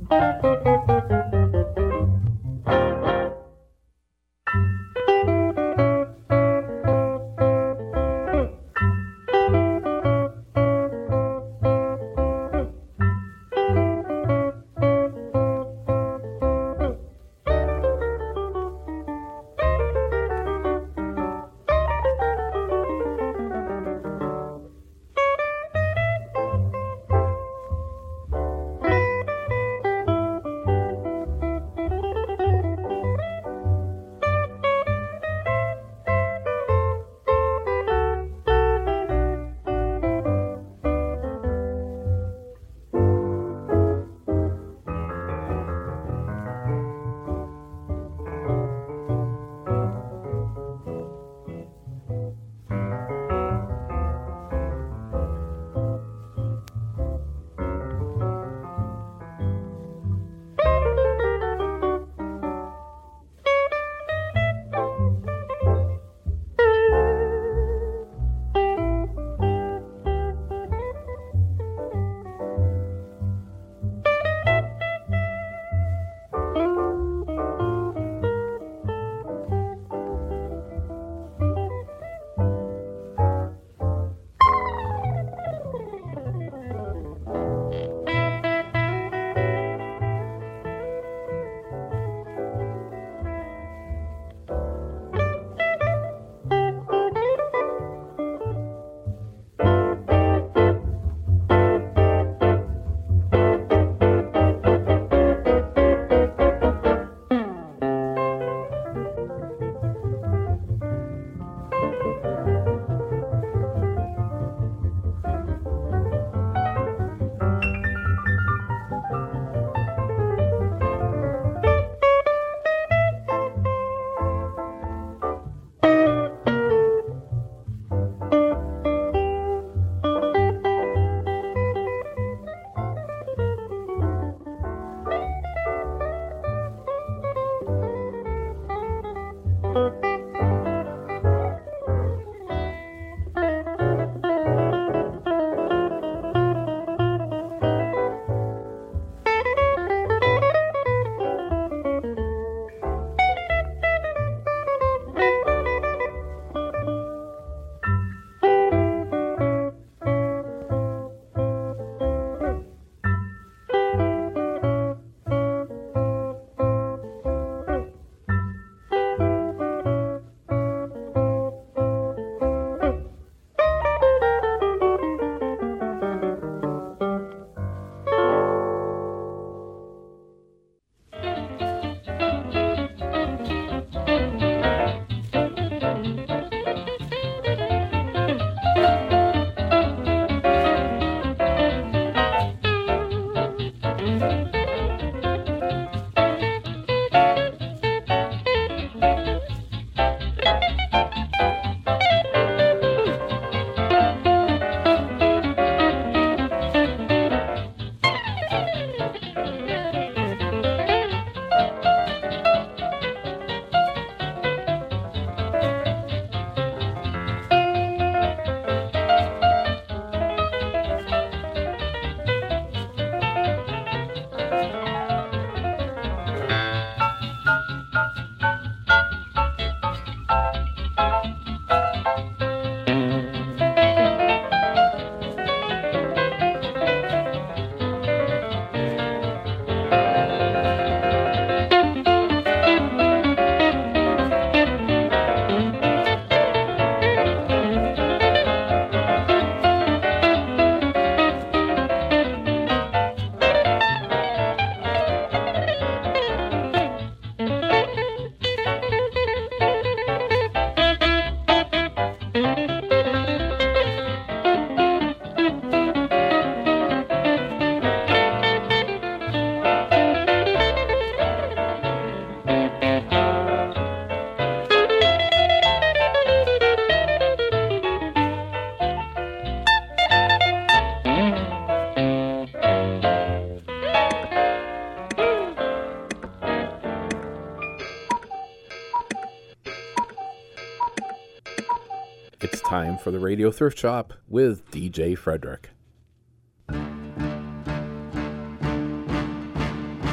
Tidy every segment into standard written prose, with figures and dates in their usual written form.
It's time for the Radio Thrift Shop with DJ Frederick.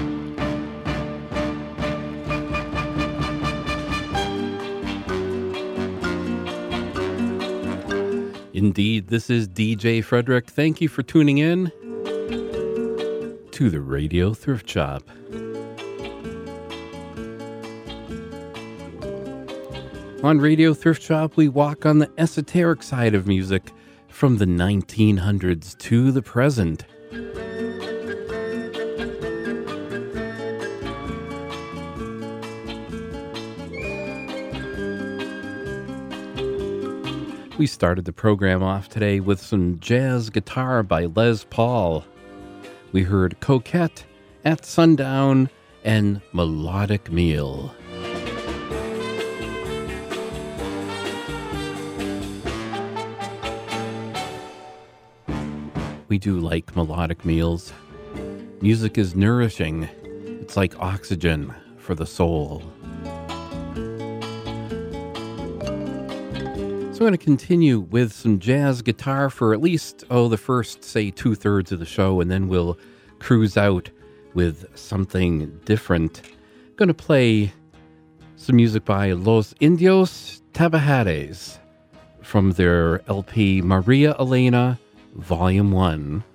Indeed, this is DJ Frederick. Thank you for tuning in to the Radio Thrift Shop. On Radio Thrift Shop, we walk on the esoteric side of music from the 1900s to the present. We started the program off today with some jazz guitar by Les Paul. We heard Coquette, At Sundown, and Melodic Meal. We do like melodic meals. Music is nourishing. It's like oxygen for the soul. So I'm going to continue with some jazz guitar for at least, the first, say, 2/3 of the show, and then we'll cruise out with something different. I'm going to play some music by Los Indios Tabajares from their LP Maria Elena, Volume 1.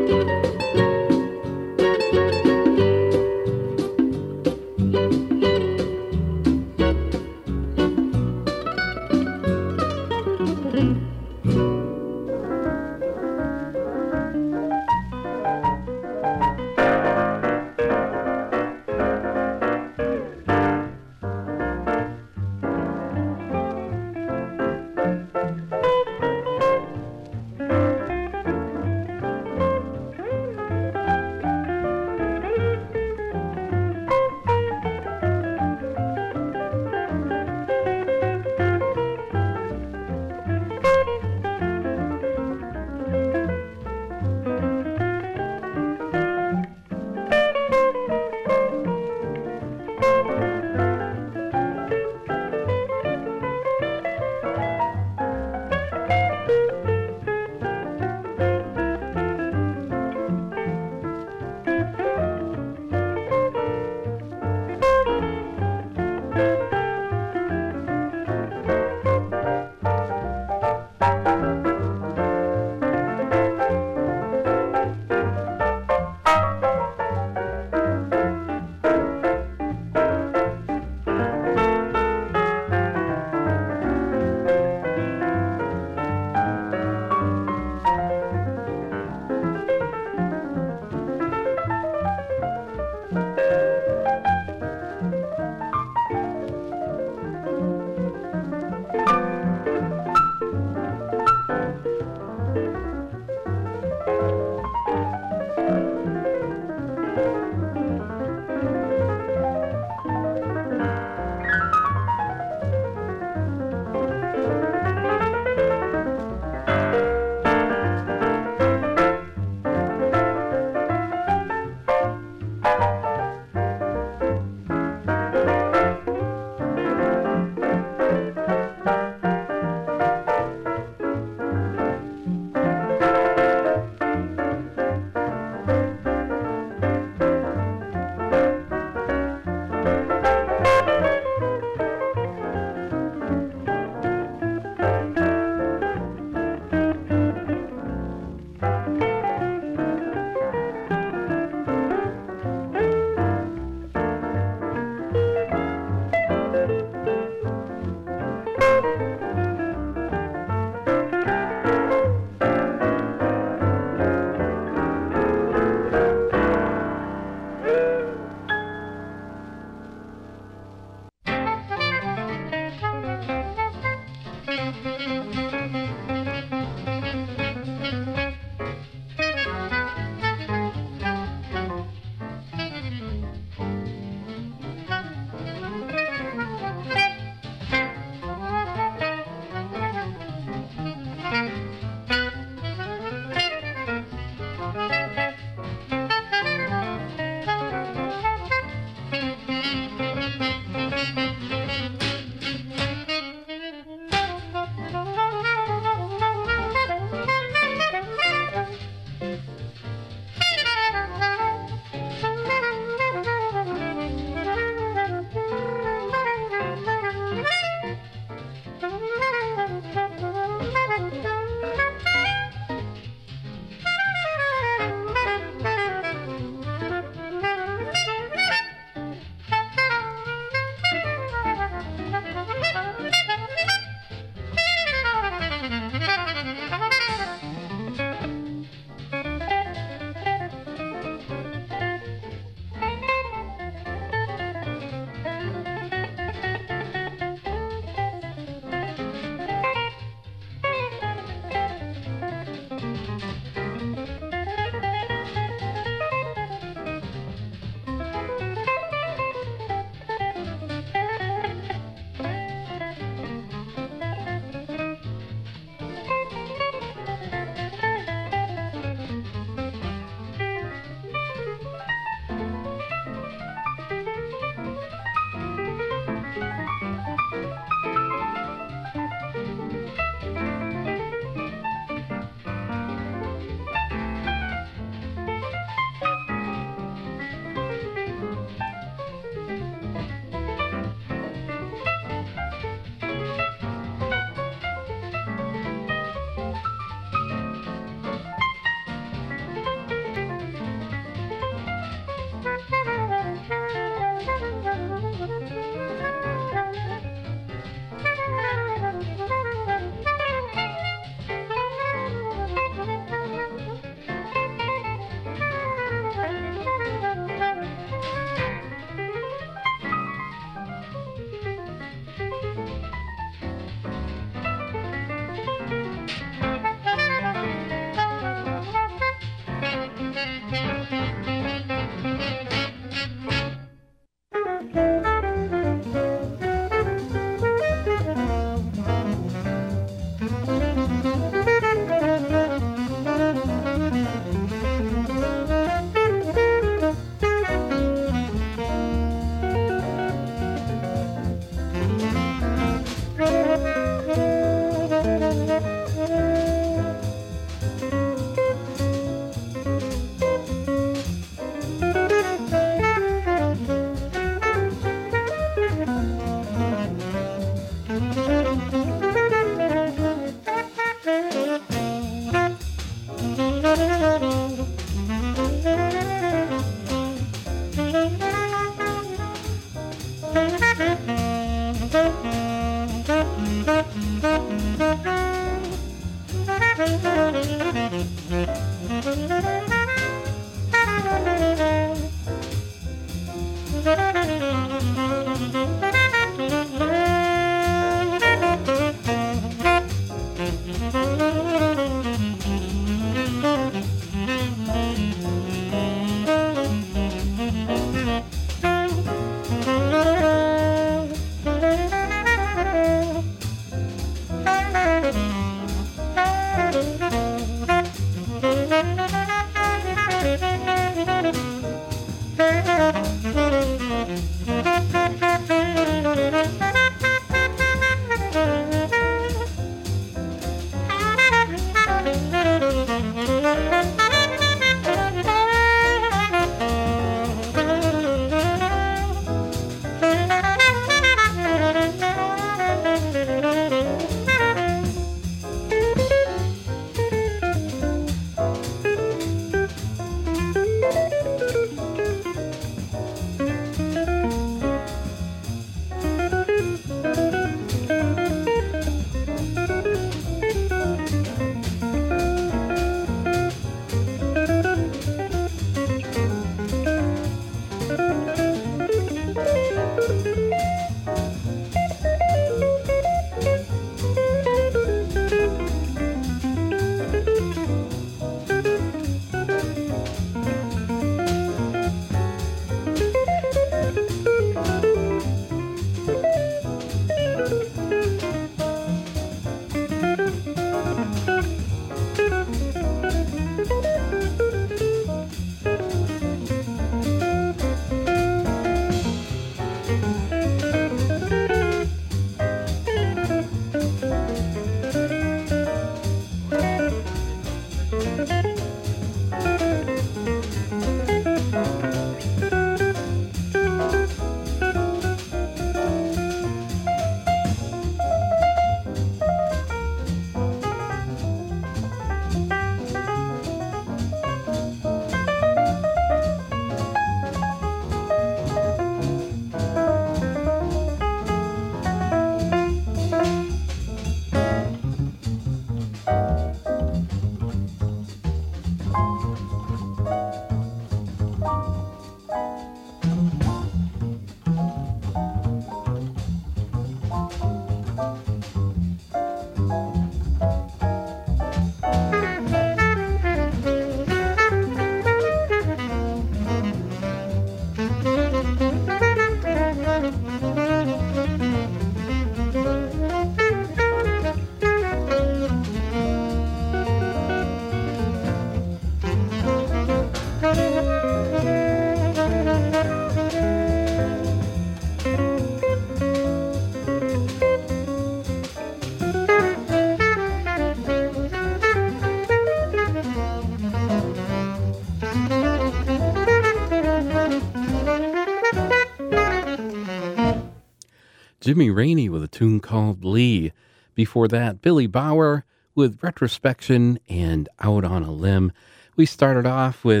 Jimmy Rainey with a tune called Lee. Before that, Billy Bauer with Retrospection and Out on a Limb. We started off with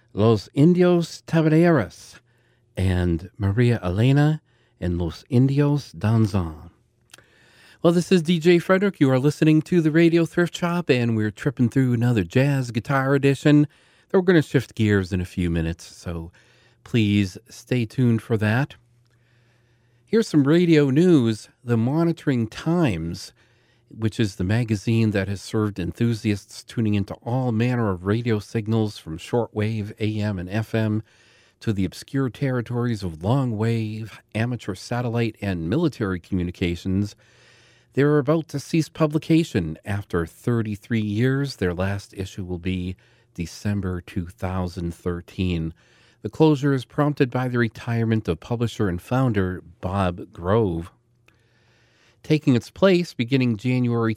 Los Indios Tabaderas and Maria Elena and Los Indios Danzan. Well, this is DJ Frederick. You are listening to the Radio Thrift Shop, and we're tripping through another jazz guitar edition. We're going to shift gears in a few minutes, so please stay tuned for that. Here's some radio news. The Monitoring Times, which is the magazine that has served enthusiasts tuning into all manner of radio signals from shortwave, AM, and FM to the obscure territories of long-wave, amateur satellite, and military communications. They're about to cease publication after 33 years. Their last issue will be December 2013. The closure is prompted by the retirement of publisher and founder Bob Grove. Taking its place beginning January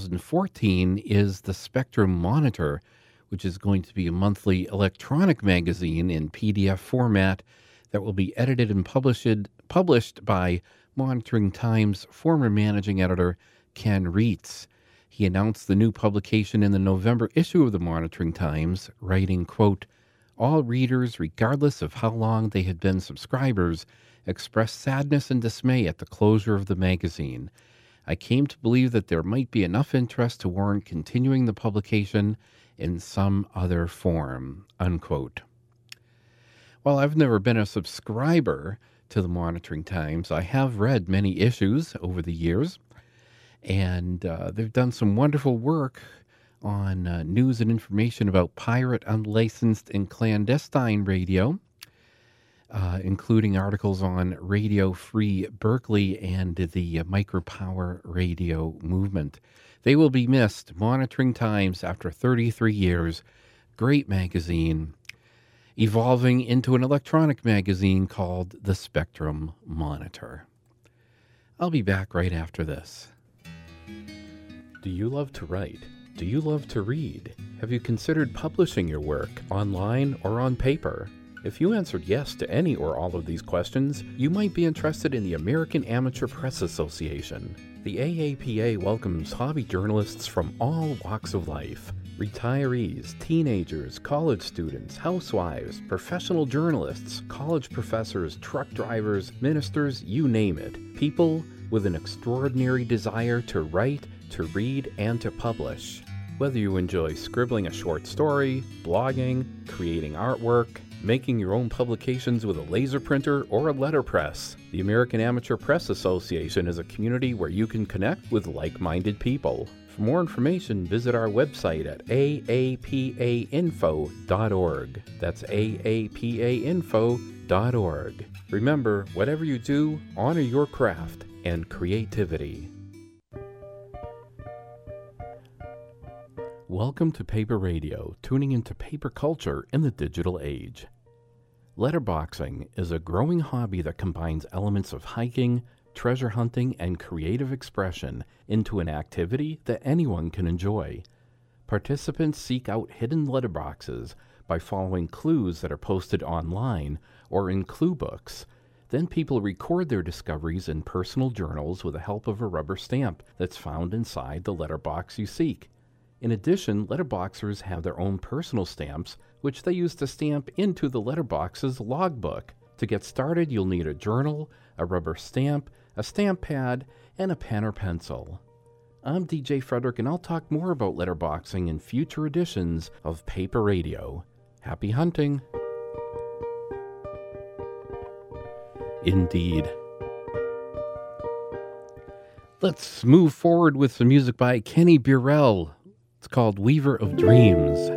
2014 is the Spectrum Monitor, which is going to be a monthly electronic magazine in PDF format that will be edited and published by Monitoring Times former managing editor Ken Reitz. He announced the new publication in the November issue of the Monitoring Times, writing, quote, "All readers, regardless of how long they had been subscribers, expressed sadness and dismay at the closure of the magazine. I came to believe that there might be enough interest to warrant continuing the publication in some other form," unquote. While I've never been a subscriber to the Monitoring Times, I have read many issues over the years, and they've done some wonderful work on news and information about pirate, unlicensed, and clandestine radio, including articles on Radio Free Berkeley and the micropower radio movement. They will be missed. Monitoring Times, after 33 years, great magazine, evolving into an electronic magazine called the Spectrum Monitor. I'll be back right after this. Do you love to write? Do you love to read? Have you considered publishing your work online or on paper? If you answered yes to any or all of these questions, you might be interested in the American Amateur Press Association. The AAPA welcomes hobby journalists from all walks of life. Retirees, teenagers, college students, housewives, professional journalists, college professors, truck drivers, ministers, you name it. People with an extraordinary desire to write, to read, and to publish. Whether you enjoy scribbling a short story, blogging, creating artwork, making your own publications with a laser printer or a letterpress, the American Amateur Press Association is a community where you can connect with like-minded people. For more information, visit our website at aapainfo.org. That's aapainfo.org. Remember, whatever you do, honor your craft and creativity. Welcome to Paper Radio, tuning into paper culture in the digital age. Letterboxing is a growing hobby that combines elements of hiking, treasure hunting, and creative expression into an activity that anyone can enjoy. Participants seek out hidden letterboxes by following clues that are posted online or in clue books. Then people record their discoveries in personal journals with the help of a rubber stamp that's found inside the letterbox you seek. In addition, letterboxers have their own personal stamps, which they use to stamp into the letterbox's logbook. To get started, you'll need a journal, a rubber stamp, a stamp pad, and a pen or pencil. I'm DJ Frederick, and I'll talk more about letterboxing in future editions of Paper Radio. Happy hunting! Indeed. Let's move forward with some music by Kenny Burrell. It's called Weaver of Dreams.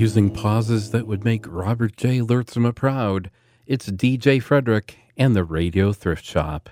using pauses that would make Robert J. Lertzema proud. It's DJ Frederick and the Radio Thrift Shop.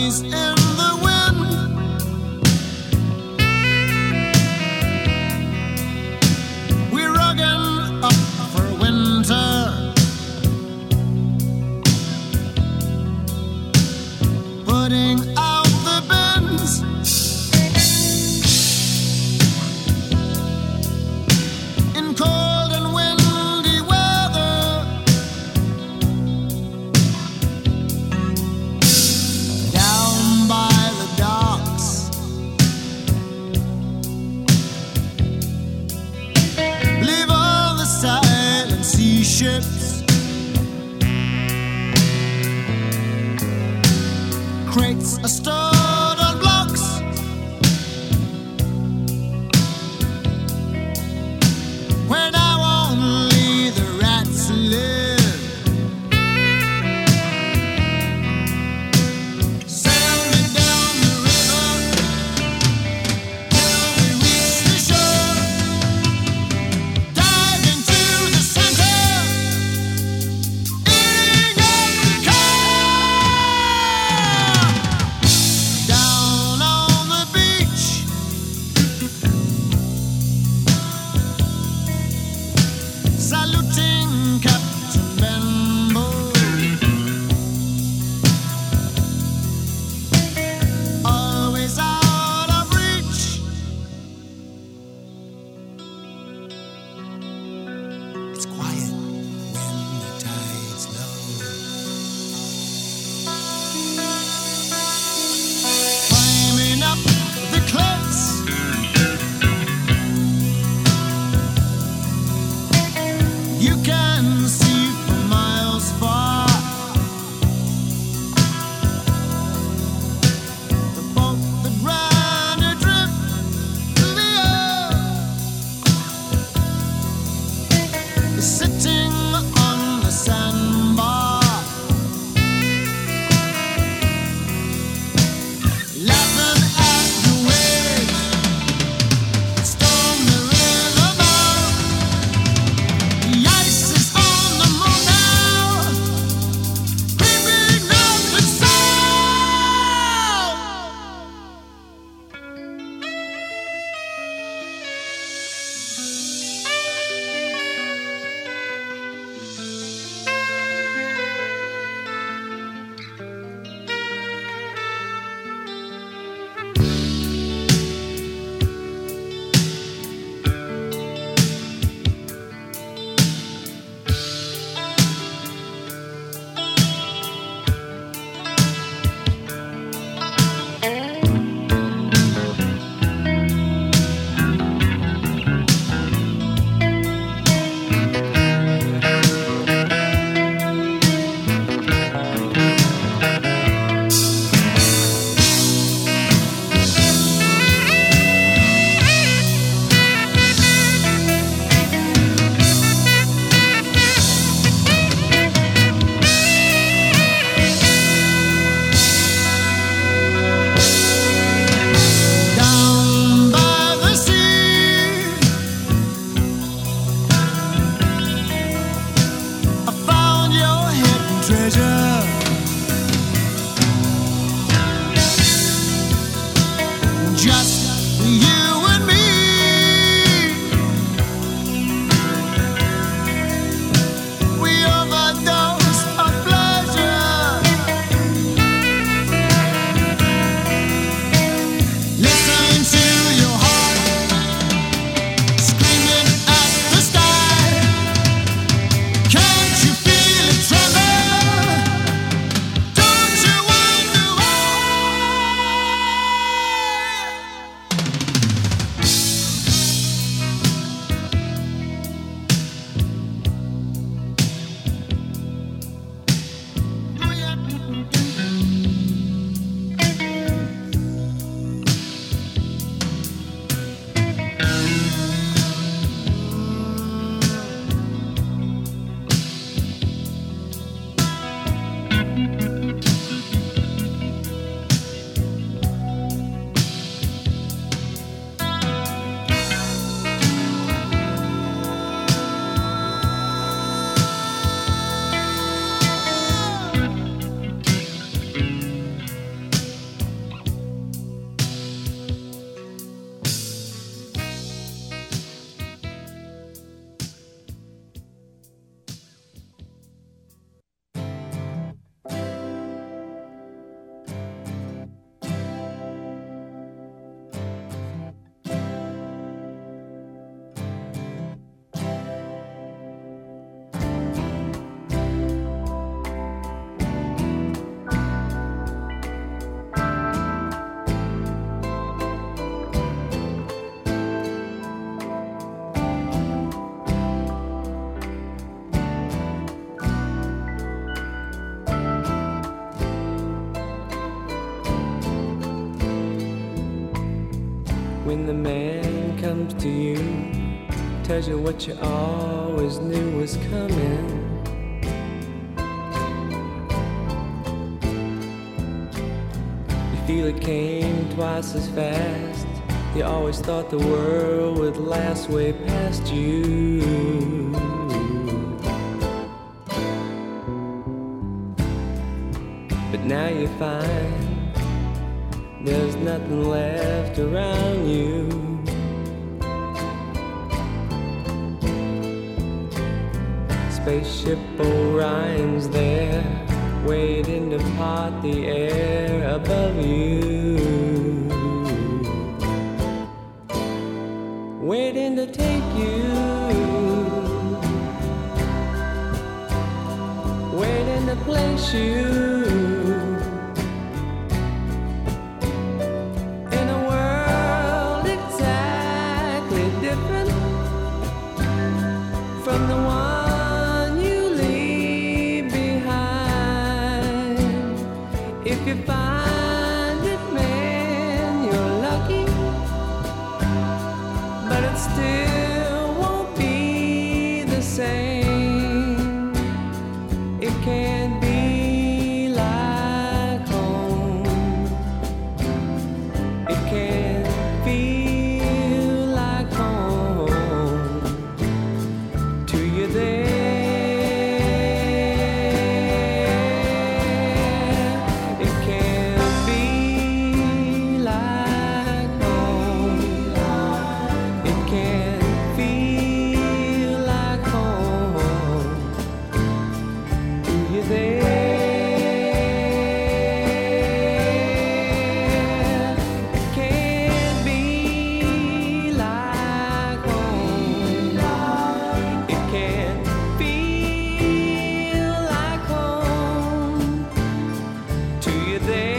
breeze in the wind. We're rugging up for winter. Putting out the bins. In cold and windy weather. Down by the docks. Leave all the silent sea ships. Crates are stored on blocks. Where now only the rats live. Sail me down the river till we reach the shore. Dive into the center, eating up the car. when the man comes to you, tells you what you always knew was coming. You feel it came twice as fast. You always thought the world would last way past you. But now you find there's nothing left around you. Spaceship Orion's there, waiting to part the air above you, waiting to take you, waiting to place you in a world exactly different from the one you leave behind. If you find it, man, you're lucky, but it still won't be the same. It can't be like home. It can't feel like home to you there. It can't be like home. It can't feel like home to you there. It can't be like home. It can't feel like home to you there.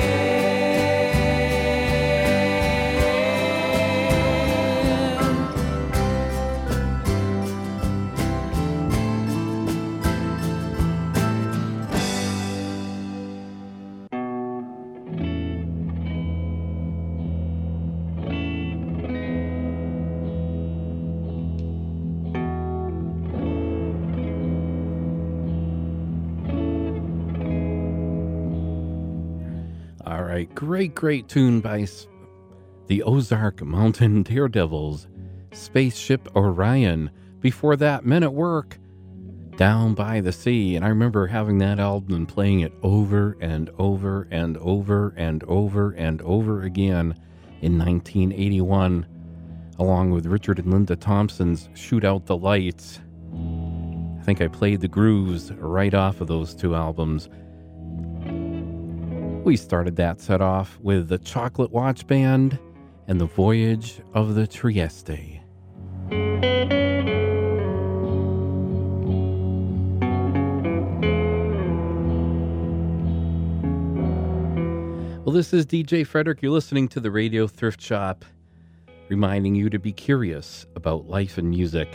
All right, great tune by the Ozark Mountain Daredevils, Spaceship Orion. Before that, Men at Work, Down by the Sea. And I remember having that album and playing it over and over and over and over and over again in 1981, along with Richard and Linda Thompson's Shoot Out the Lights. I think I played the grooves right off of those two albums. We started that set off with the Chocolate Watch Band and the Voyage of the Trieste. Well, this is DJ Frederick. You're listening to the Radio Thrift Shop, reminding you to be curious about life and music.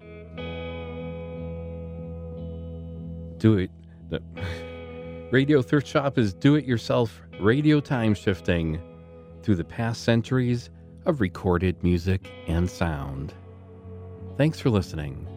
Do it. Radio Thrift Shop is do-it-yourself radio time shifting through the past centuries of recorded music and sound. Thanks for listening.